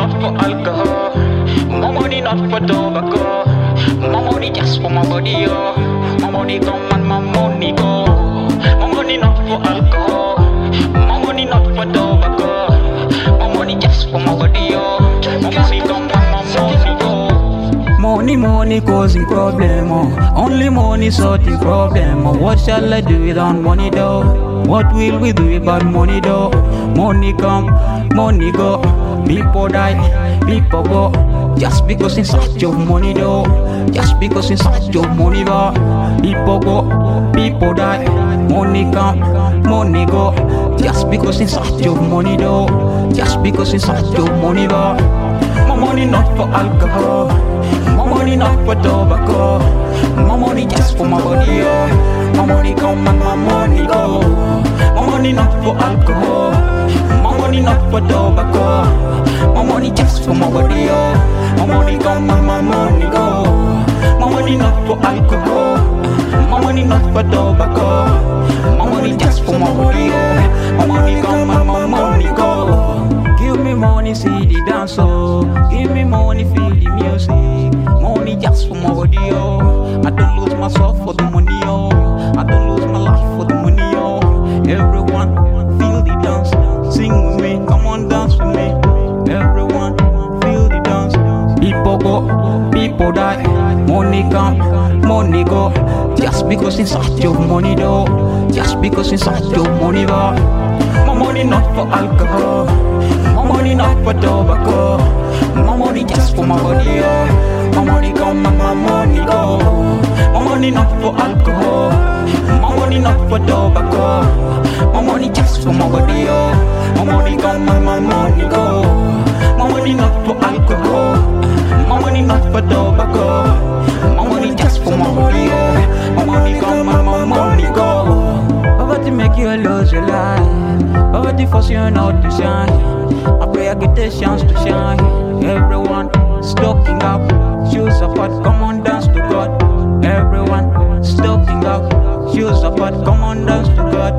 not for alcohol. My money not for tobacco. My money just for my body, yo. My money come and my money go. My money not for alcohol. My money not for tobacco. My money just for my body, yo. My money come and my money go. Money causing problem, oh. Only money sorting problem, oh. What shall I do without money though? What will we do about money though? Money come, money go. People die, people go. Just because in search of money though. Just because in search of money though. People go, people die. Money come, money go. Just because in search of money though. Just because in search of money though. My money not for alcohol. My money not for tobacco. My money just for my body, yo. My money come and my money go. My money not for alcohol. My money not for tobacco. My money just for my body, yo. My money come and my money go. My money not for alcohol. My money not for tobacco. My money just for my body, yo. My money come and my money go. Give me money, see the dance, oh. Give me money, feel the music. Money just for my body, yo. I don't lose myself for the money, yo. I don't lose my life for the money, yo. Everyone feel the dance, sing with me, come on dance with me. Everyone feel the dance. People go, people die. Money come, money go. Just because in search of money though. Just because in search of money though. My money not for alcohol. My money not for tobacco. My money just for my body, yo. My money come and my money go. My money not for alcohol. My money not for tobacco. My money just for my body, yo. My money come and my money go. My money not for alcohol. My money not for tobacco. My money just for my body, yo. My money come and my money go. Poverty make you lose your life. Poverty force you not to shine. I pray I get the chance to shine. Everyone stocking up, shoes apart, come on dance to God. Everyone stocking up, shoes apart, come on dance to God.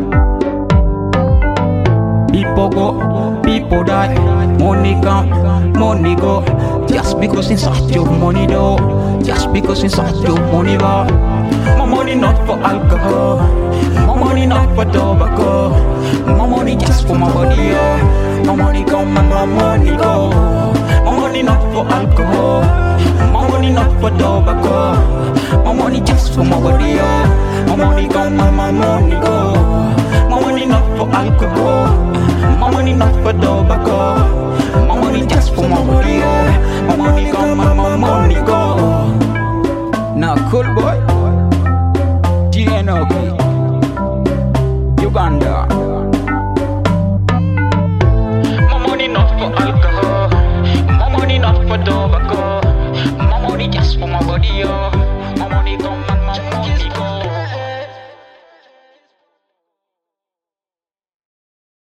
People go, people die. Money come, money go. Just because in search of money though. Just because in search of money though. My money not for alcohol. My money not for tobacco. My money just for my body, yo. My money come and my money go. My money not for alcohol. My money not for tobacco. My money just for my body, yo. My money come and my money go. My money not for alcohol. My money not for tobacco. My money just for my body, yo. My money come and my money go. Now cool boy, GNOB, Uganda. My money not for alcohol. My money not for tobacco. My money just for my body, yo.